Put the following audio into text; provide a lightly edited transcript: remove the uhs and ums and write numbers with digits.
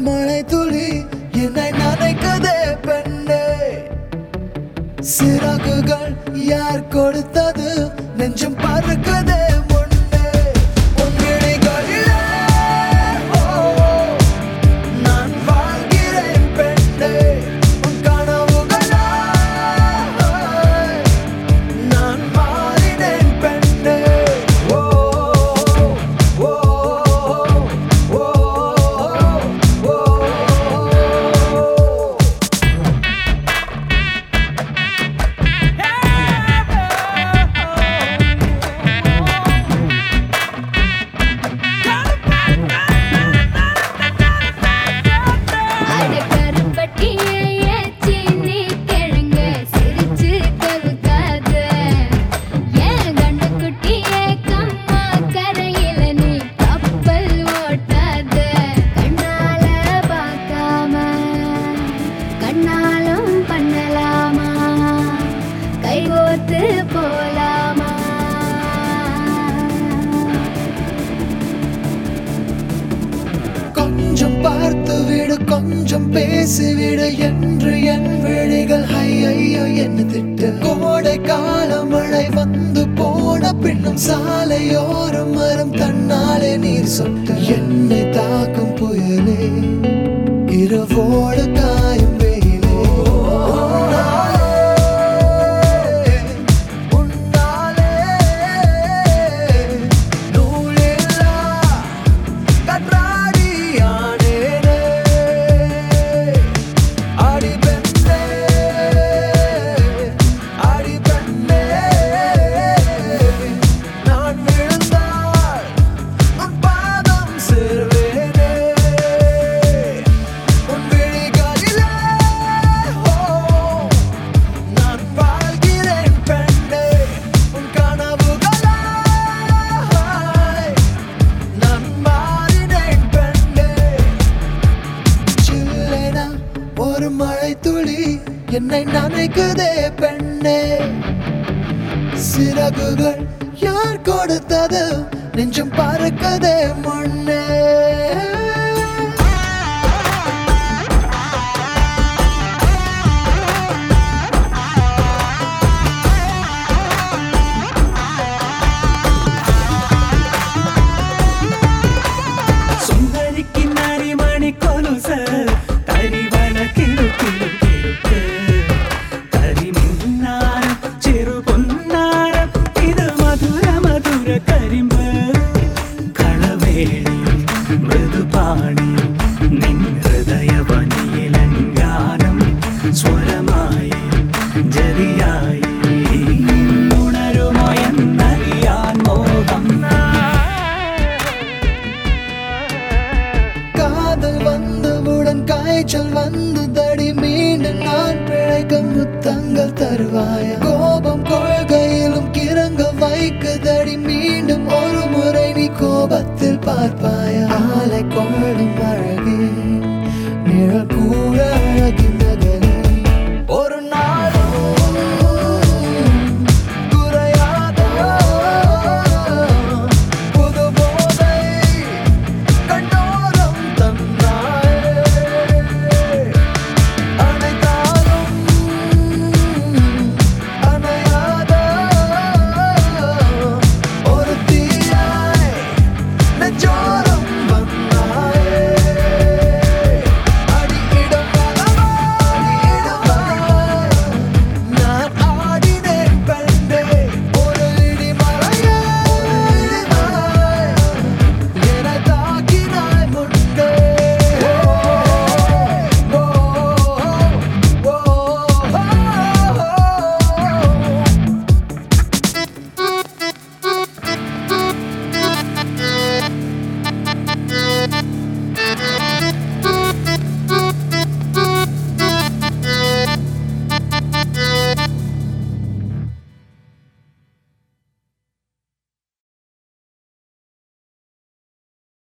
மழை துளி என்னை நனைக்குதே பெண்ணே. சிறகுகள் யார் கொடுத்தது நெஞ்சம் பறக்குதே முன்னே. உன் விழிகளிலே நான் வாழ்கிறேன் பெண்ணே. உன் கனவுகளாய் நான் மாறினேன் பெண்ணே. ஓ ஓ ஓ ஓ. கொஞ்சம் பார்த்து விடு கொஞ்சம் பேசிவிடு என்று என் விழிகள் ஐயோ என்ன திட்டு. கோடை கால மழை வந்து போன பின்னும் சாலையோரம் மரம் தன்னாலே நீர் சொட்டு. என்னை தாக்கும் புயலே இரவோடு காயும் வெயிலே. உன்னாலே நூலில்லா கற்றாடியானேனே. அடி பெண்ணே அடி பெண்ணே நான் விழுந்தால் உன் பாதம் சேர்வேனே. உன் விழிகளிலே நான் வாழ்கிறேன் பெண்ணே. உன் கனவுகளாய் நான் மாறினேன் பெண்ணே. சில்லென ஒரு மழை துளி என்னை நனைக்குதே பெண்ணே. சிறகுகள் யார் கொடுத்தது நெஞ்சம் பறக்குதே முன்னே. സുന്ദരിക്ക് നരിമണി കൊലുസ് തരിവള കിടുക്കിടു കിടുക്ക് കരിമിന്നാരം ചെറുപൊന്നാരം ഇത് മധുര മധുര കരിമ്പ് കളവേണിയും മൃദുപാണിയും നിൻ ഹൃദയവനിയിലങ്കാരം സ്വരമായി ജതിയായി ഉണരുമോ എന്നറിയാൻ മോഹം. காதல் வந்தவுடன் காய்ச்சல் வந்ததடி மீண்டும் நான் பிழைக்க முத்தங்கள் தருவாயா. கோபம் கொள்கையிலும் கிறங்க வைக்குதடி மீண்டும் ஒரு முறை நீ கோபத்தில் பார்ப்பாயா. ஆலை கொள்ளும் அழகே